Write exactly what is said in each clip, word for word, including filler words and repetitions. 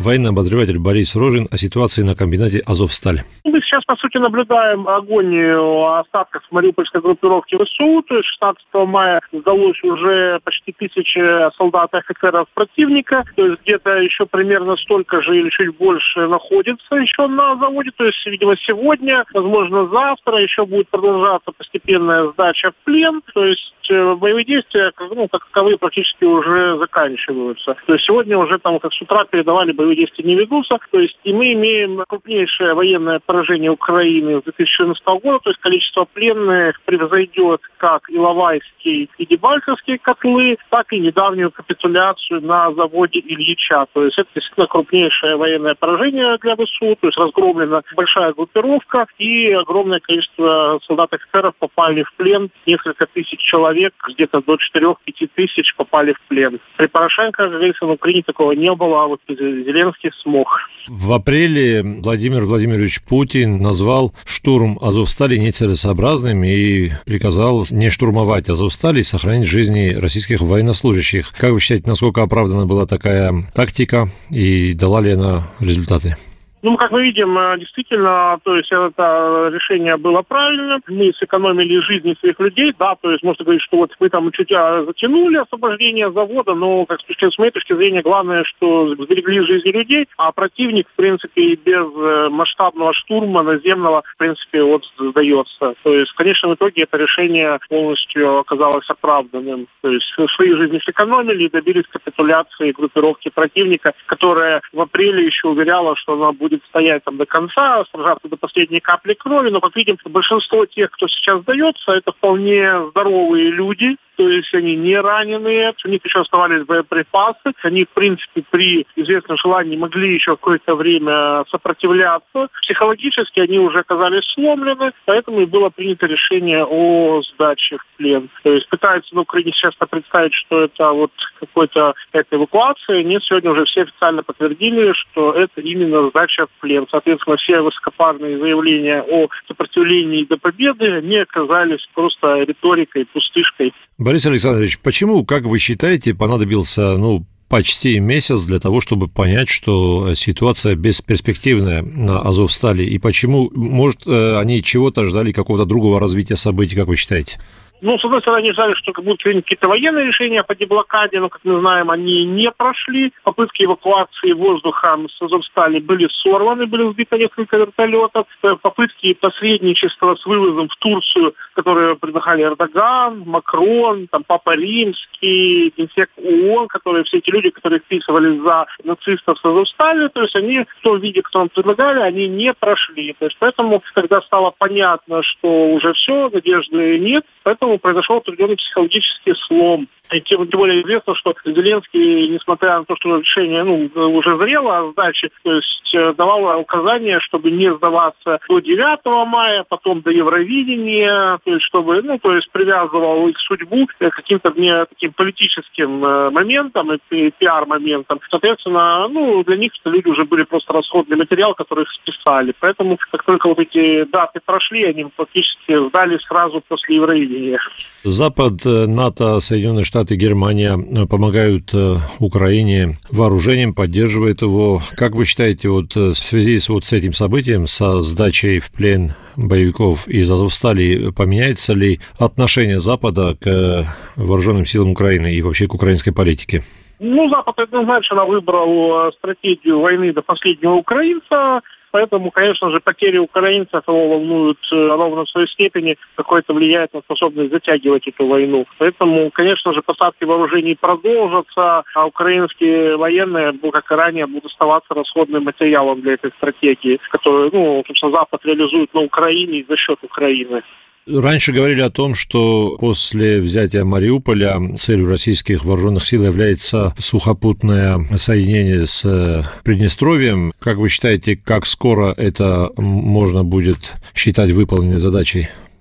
Военный обозреватель Борис Рожин о ситуации на комбинате «Азовсталь». Мы сейчас, по сути, наблюдаем агонию остатков мариупольской группировки ВСУ. То есть шестнадцатого мая сдалось уже почти тысяча солдат и офицеров противника. То есть где-то еще примерно столько же или чуть больше находится еще на заводе. То есть, видимо, сегодня, возможно, завтра еще будет продолжаться постепенная сдача в плен. То есть боевые действия, ну, как таковые, практически уже заканчиваются. То есть сегодня уже там, как с утра передавали, боевые действия не ведутся. То есть и мы имеем крупнейшее военное поражение Украины с две тысячи четырнадцатого года. То есть количество пленных превзойдет как Иловайский и Дебальцевские котлы, так и недавнюю капитуляцию на заводе Ильича. То есть это действительно крупнейшее военное поражение для ВСУ. То есть разгромлена большая группировка и огромное количество солдат и офицеров попали в плен. Несколько тысяч человек, где-то до четырех-пяти тысяч попали в плен. При Порошенко, как говорится, в Украине такого не было, а вот Зеленский смог. В апреле Владимир Владимирович Путин назвал штурм Азовстали нецелесообразным и приказал не штурмовать Азовсталь и сохранить жизни российских военнослужащих. Как вы считаете, насколько оправдана была такая тактика и дала ли она результаты? Ну, как мы видим, действительно, то есть это решение было правильно. Мы сэкономили жизни своих людей, да, то есть можно говорить, что вот мы там чуть затянули освобождение завода, но, как с моей точки зрения, главное, что сберегли жизни людей, а противник, в принципе, без масштабного штурма наземного, в принципе, вот сдается. То есть, конечно, в итоге это решение полностью оказалось оправданным. То есть свои жизни сэкономили и добились капитуляции группировки противника, которая в апреле еще уверяла, что она будет будет стоять там до конца, сражаться до последней капли крови, но, как видим, большинство тех, кто сейчас сдается, это вполне здоровые люди, то есть они не раненые, у них еще оставались боеприпасы, они, в принципе, при известном желании могли еще какое-то время сопротивляться. Психологически они уже оказались сломлены, поэтому и было принято решение о сдаче в плен. То есть пытаются на Украине сейчас представить, что это вот какой-то эта эвакуация. Нет, сегодня уже все официально подтвердили, что это именно сдача в плен. Соответственно, все высокопарные заявления о сопротивлении до победы не оказались просто риторикой, пустышкой. Борис Александрович, почему, как вы считаете, понадобился, ну, почти месяц для того, чтобы понять, что ситуация бесперспективная на Азовстали, и почему, может, они чего-то ждали, какого-то другого развития событий, как вы считаете? Ну, с одной стороны, они ждали, что будут приняты какие-то военные решения по деблокаде, но, как мы знаем, они не прошли. Попытки эвакуации воздухом с Азовстали были сорваны, были сбиты несколько вертолетов. Попытки посредничества с вывозом в Турцию, которые предлагали Эрдоган, Макрон, там, Папа Римский, генсек ООН, которые все эти люди, которые вписывались за нацистов с Азовстали, то есть они в том виде, кто нам предлагали, они не прошли. То есть поэтому, когда стало понятно, что уже все, надежды нет, поэтому произошел определенный психологический слом. И тем более известно, что Зеленский, несмотря на то, что решение ну, уже зрело о сдаче, то есть давал указания, чтобы не сдаваться до девятого мая, потом до Евровидения, то есть чтобы, ну, то есть привязывал их судьбу к каким-то мне таким политическим моментам и пиар-моментам. Соответственно, ну, для них люди уже были просто расходный материал, который их списали. Поэтому, как только вот эти даты прошли, они фактически сдали сразу после Евровидения. Запад, НАТО, Соединенные Штаты, Германия помогают Украине вооружением, поддерживают его. Как вы считаете, вот в связи с вот с этим событием, со сдачей в плен боевиков из Азовстали, поменяется ли отношение Запада к вооруженным силам Украины и вообще к украинской политике? Ну, Запад однозначно выбрал стратегию войны до последнего украинца. Поэтому, конечно же, потери украинцев его волнуют ровно в своей степени, какое-то влияет на способность затягивать эту войну. Поэтому, конечно же, поставки вооружений продолжатся, а украинские военные, как и ранее, будут оставаться расходным материалом для этой стратегии, которую, ну, собственно, Запад реализует на Украине и за счет Украины. Раньше говорили о том, что после взятия Мариуполя целью российских вооруженных сил является сухопутное соединение с Приднестровьем. Как вы считаете, как скоро это можно будет считать выполненной задачей?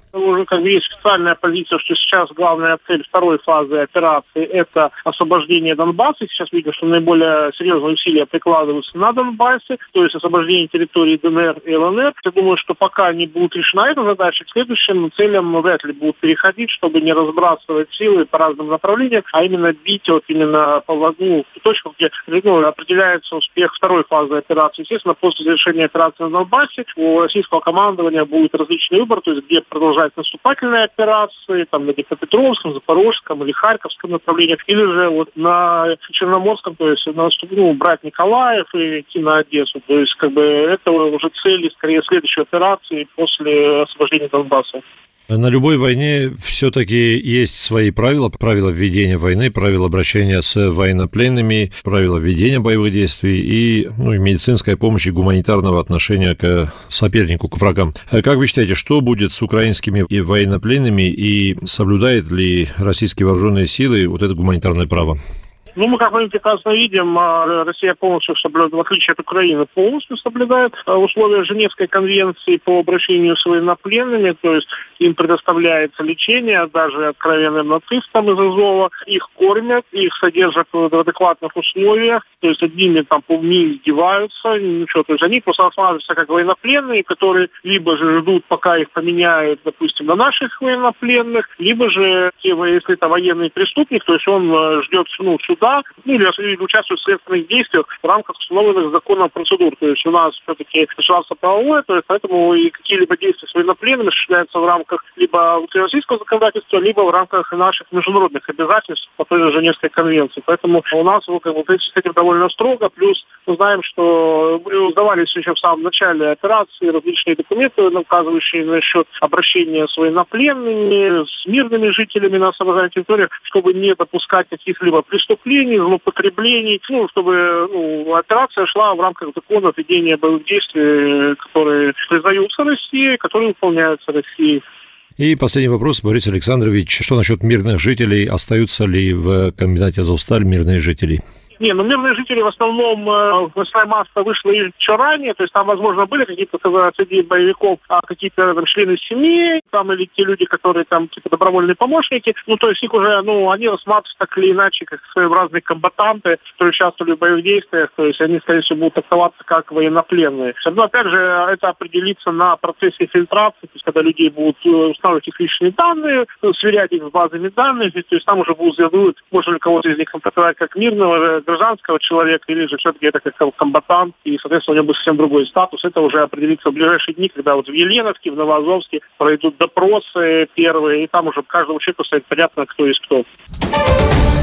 Уже как бы есть официальная позиция, что сейчас главная цель второй фазы операции – это освобождение Донбасса. Сейчас видно, что наиболее серьезные усилия прикладываются на Донбассе, то есть освобождение территории ДНР и ЛНР. Я думаю, что пока не будет решена эта задача, к следующим целям вряд ли будут переходить, чтобы не разбрасывать силы по разным направлениям, а именно бить вот именно по ну, точку, где ну, определяется успех второй фазы операции. Естественно, после завершения операции на Донбассе у российского командования будет различный выбор, то есть где продолжать наступательные операции, там на Днепропетровском, Запорожском или Харьковском направлениях, или же вот на Черноморском, то есть на ну, брать Николаев и идти на Одессу. То есть как бы это уже цели скорее следующей операции после освобождения Донбасса. На любой войне все-таки есть свои правила, правила введения войны, правила обращения с военнопленными, правила ведения боевых действий и, ну, и медицинской помощи, гуманитарного отношения к сопернику, к врагам. Как вы считаете, что будет с украинскими и военнопленными и соблюдают ли российские вооруженные силы вот это гуманитарное право? Ну, мы, как мы прекрасно видим, Россия полностью соблюдает, в отличие от Украины, полностью соблюдает условия Женевской конвенции по обращению с военнопленными, то есть им предоставляется лечение, даже откровенным нацистам из Азова, их кормят, их содержат в адекватных условиях, то есть одними там полдни издеваются, ничего, то есть они просто рассматриваются как военнопленные, которые либо же ждут, пока их поменяют, допустим, на наших военнопленных, либо же, если это военный преступник, то есть он ждет, ну, суда, ну, или, или участвует в следственных действиях в рамках установленных законом процедур. То есть у нас все-таки государство правовое, то есть поэтому и какие-либо действия с военнопленными осуществляются в рамках либо российского законодательства, либо в рамках наших международных обязательств по той же Женевской конвенции. Поэтому у нас ну, как бы, с этим довольно строго. Плюс мы знаем, что сдавались еще в самом начале операции различные документы, указывающие насчет обращения с военнопленными, с мирными жителями на освобожденных территориях, чтобы не допускать каких-либо преступлений, злоупотреблений, ну, чтобы ну, операция шла в рамках закона ведения боевых действий, которые признаются Россией, которые выполняются Россией. И последний вопрос, Борис Александрович. Что насчет мирных жителей? Остаются ли в комбинате «Азовсталь» мирные жители? Не, ну мирные жители в основном восьмая масса вышла еще ранее, то есть там, возможно, были какие-то среди боевиков, а какие-то там члены семьи, там или те люди, которые там типа добровольные помощники, ну то есть их уже, ну они рассматриваются так или иначе как своеобразные комбатанты, которые участвовали в боевых действиях, то есть они, скорее всего, будут трактоваться как военнопленные. Но опять же, это определится на процессе фильтрации, то есть когда людей будут устанавливать их личные данные, сверять их с базами данных, то есть там уже будут заявлять, можно ли кого-то из них трактовать как мирного гражданского человека, или же все-таки это как комбатант, и, соответственно, у него будет совсем другой статус. Это уже определится в ближайшие дни, когда вот в Еленовске, в Новоазовске пройдут допросы первые, и там уже каждому человеку станет понятно, кто есть кто.